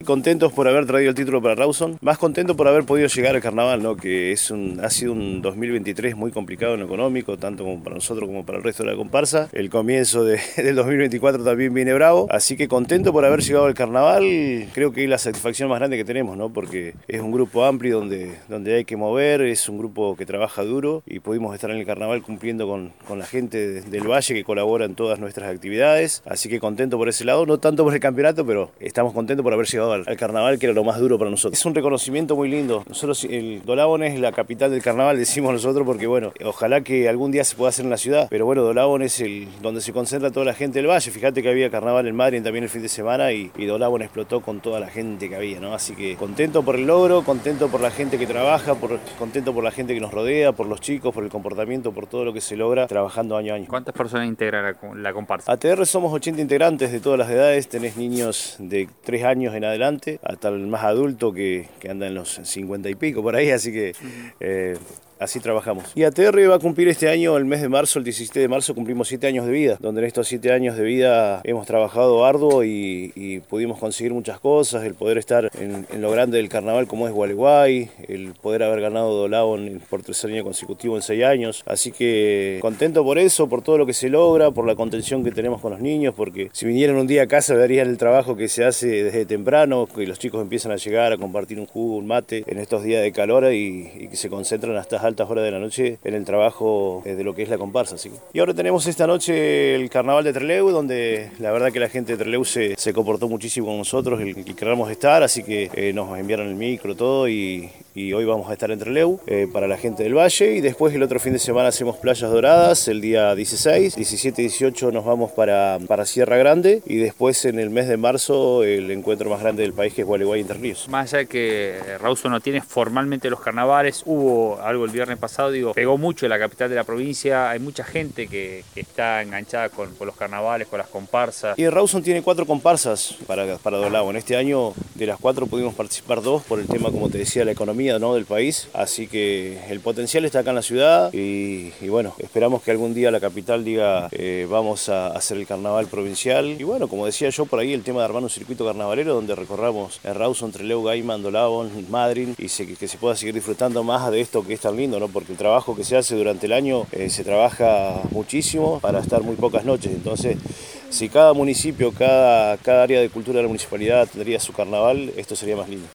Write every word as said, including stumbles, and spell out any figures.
contentos por haber traído el título para Rawson, más contento por haber podido llegar al carnaval, ¿no? Que es un, ha sido un dos mil veintitrés muy complicado en lo económico, tanto como para nosotros como para el resto de la comparsa. El comienzo de, del dos mil veinticuatro también viene bravo, así que contento por haber llegado al carnaval. Creo que es la satisfacción más grande que tenemos, ¿no? Porque es un grupo amplio donde, donde hay que mover, es un grupo que trabaja duro y pudimos estar en el carnaval cumpliendo con, con la gente del Valle que colabora en todas nuestras actividades, así que contento por ese lado, no tanto por el campeonato, pero estamos contentos por haber llegado al, al carnaval, que era lo más duro para nosotros. Es un reconocimiento muy lindo. Nosotros, el Dolabón es la capital del carnaval, decimos nosotros, porque bueno, ojalá que algún día se pueda hacer en la ciudad, pero bueno, Dolabón es el donde se concentra toda la gente del Valle. Fíjate que había carnaval en Madrid también el fin de semana y, y Dolabón explotó con toda la gente que había, ¿no? Así que contento por el logro, contento por la gente que trabaja, por, contento por la gente que nos rodea, por los chicos, por el comportamiento, por todo lo que se logra trabajando año a año. ¿Cuántas personas integran la, la comparsa? A T R somos ochenta integrantes de todas las edades, tenés niños de tres años en adelante hasta el más adulto que, que anda en los cincuenta y pico por ahí, así que eh, así trabajamos. Y A T R va a cumplir este año, el mes de marzo, el diecisiete de marzo, cumplimos siete años de vida, donde en estos siete años de vida hemos trabajado arduo y, y pudimos conseguir muchas cosas, el poder estar en, en lo grande del carnaval como es Gualeguay, el poder haber ganado Dolabón por tercer año consecutivo en seis años, así que contento por eso, por todo lo que se logra, por la contención que tenemos con los niños, porque si vinieran un día a casa verían el trabajo que se hace desde temprano, que los chicos empiezan a llegar a compartir un jugo, un mate en estos días de calor y, y que se concentran hasta altas horas de la noche en el trabajo de lo que es la comparsa. Así. Y ahora tenemos esta noche el carnaval de Trelew, donde la verdad que la gente de Trelew se, se comportó muchísimo con nosotros, el que queramos estar, así que eh, nos enviaron el micro, todo, y, y hoy vamos a estar en Trelew eh, para la gente del Valle, y después el otro fin de semana hacemos Playas Doradas, el día dieciséis, diecisiete y dieciocho nos vamos para, para Sierra Grande, y después en el mes de marzo el encuentro más grande del país, que es Gualeguay Entre Ríos. Más allá de que Rawson no tiene formalmente los carnavales, hubo algo el viernes pasado, digo, pegó mucho en la capital de la provincia, hay mucha gente que, que está enganchada con, con los carnavales, con las comparsas. Y Rawson tiene cuatro comparsas para, para Dolabón. Este año de las cuatro pudimos participar dos por el tema, como te decía, la economía, ¿no?, del país, así que el potencial está acá en la ciudad y, y bueno, esperamos que algún día la capital diga eh, vamos a hacer el carnaval provincial y bueno, como decía yo por ahí, el tema de armar un circuito carnavalero donde recorramos en Rawson, Trelew, Gaiman, Dolabón, Madrid y se, que se pueda seguir disfrutando más de esto que es tan lindo, ¿no?, porque el trabajo que se hace durante el año eh, se trabaja muchísimo para estar muy pocas noches, entonces si cada municipio, cada, cada área de cultura de la municipalidad tendría su carnaval, esto sería más lindo.